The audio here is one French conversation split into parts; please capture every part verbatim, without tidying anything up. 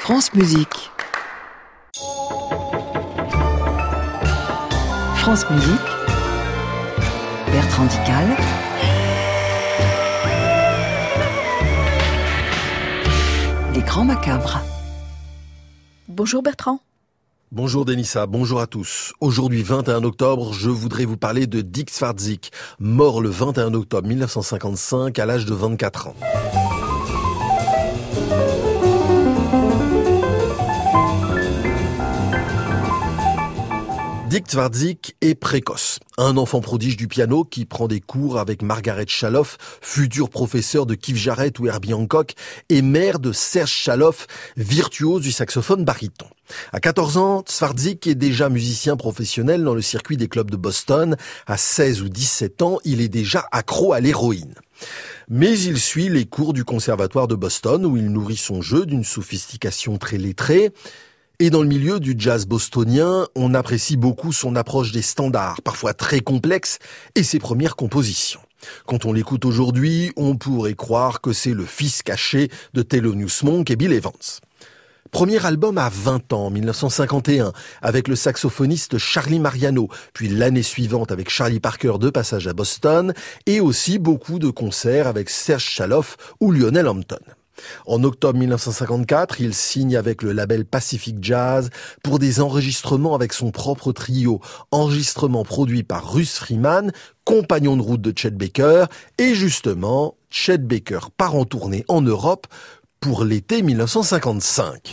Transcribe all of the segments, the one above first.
France Musique. France Musique. Bertrand Dical. Les Grands Macabres. Bonjour Bertrand. Bonjour Denissa, bonjour à tous. Aujourd'hui vingt et un octobre, je voudrais vous parler de Dick Twardzik, mort le vingt et un octobre mille neuf cent cinquante-cinq à l'âge de vingt-quatre ans. Dick Twardzik est précoce. Un enfant prodige du piano qui prend des cours avec Margaret Chaloff, futur professeur de Keith Jarrett ou Herbie Hancock, et mère de Serge Chaloff, virtuose du saxophone baryton. À quatorze ans, Twardzik est déjà musicien professionnel dans le circuit des clubs de Boston. À seize ou dix-sept ans, il est déjà accro à l'héroïne. Mais il suit les cours du conservatoire de Boston où il nourrit son jeu d'une sophistication très lettrée. Et dans le milieu du jazz bostonien, on apprécie beaucoup son approche des standards, parfois très complexes, et ses premières compositions. Quand on l'écoute aujourd'hui, on pourrait croire que c'est le fils caché de Thelonious Monk et Bill Evans. Premier album à vingt ans, en mille neuf cent cinquante et un, avec le saxophoniste Charlie Mariano, puis l'année suivante avec Charlie Parker de passage à Boston, et aussi beaucoup de concerts avec Serge Chaloff ou Lionel Hampton. En octobre mille neuf cent cinquante-quatre, il signe avec le label Pacific Jazz pour des enregistrements avec son propre trio, enregistrements produits par Russ Freeman, compagnon de route de Chet Baker, et justement, Chet Baker part en tournée en Europe pour l'été mille neuf cent cinquante-cinq.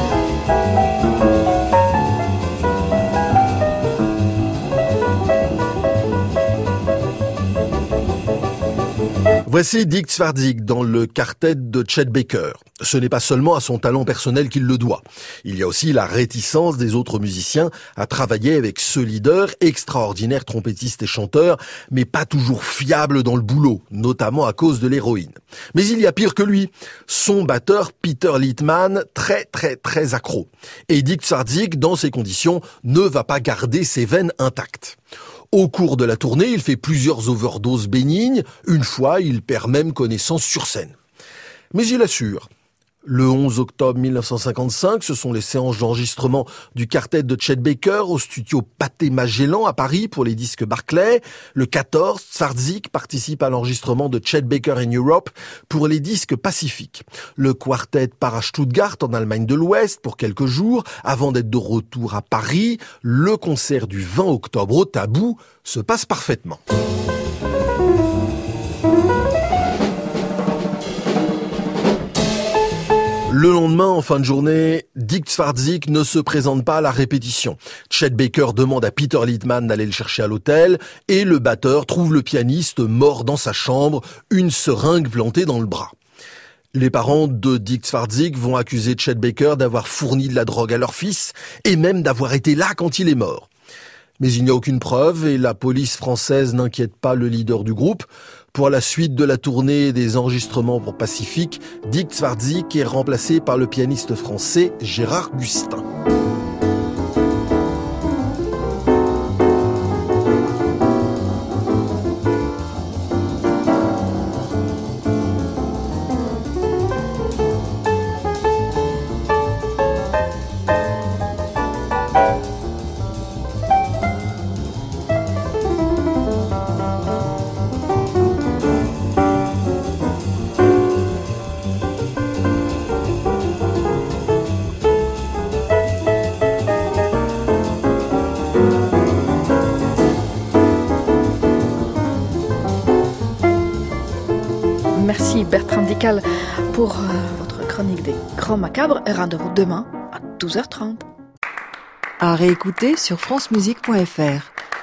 Voici Dick Twardzik dans le quartet de Chet Baker. Ce n'est pas seulement à son talent personnel qu'il le doit. Il y a aussi la réticence des autres musiciens à travailler avec ce leader, extraordinaire trompettiste et chanteur, mais pas toujours fiable dans le boulot, notamment à cause de l'héroïne. Mais il y a pire que lui, son batteur Peter Littman, très très très accro. Et Dick Twardzik, dans ces conditions, ne va pas garder ses veines intactes. Au cours de la tournée, il fait plusieurs overdoses bénignes. Une fois, il perd même connaissance sur scène. Mais il assure. Le onze octobre mille neuf cent cinquante-cinq, ce sont les séances d'enregistrement du quartet de Chet Baker au studio Pathé Magellan à Paris pour les disques Barclay. Le quatorze, Twardzik participe à l'enregistrement de Chet Baker in Europe pour les disques Pacific. Le quartet part à Stuttgart en Allemagne de l'Ouest pour quelques jours avant d'être de retour à Paris. Le concert du vingt octobre au Tabou se passe parfaitement. Le lendemain, en fin de journée, Dick Twardzik ne se présente pas à la répétition. Chet Baker demande à Peter Littman d'aller le chercher à l'hôtel et le batteur trouve le pianiste mort dans sa chambre, une seringue plantée dans le bras. Les parents de Dick Twardzik vont accuser Chet Baker d'avoir fourni de la drogue à leur fils et même d'avoir été là quand il est mort. Mais il n'y a aucune preuve et la police française n'inquiète pas le leader du groupe. Pour la suite de la tournée des enregistrements pour Pacific, Dick Twardzik est remplacé par le pianiste français Gérard Gustin. Merci Bertrand Dical pour euh, votre chronique des Grands Macabres et rendez-vous demain à douze heures trente. À réécouter sur francemusique point f r.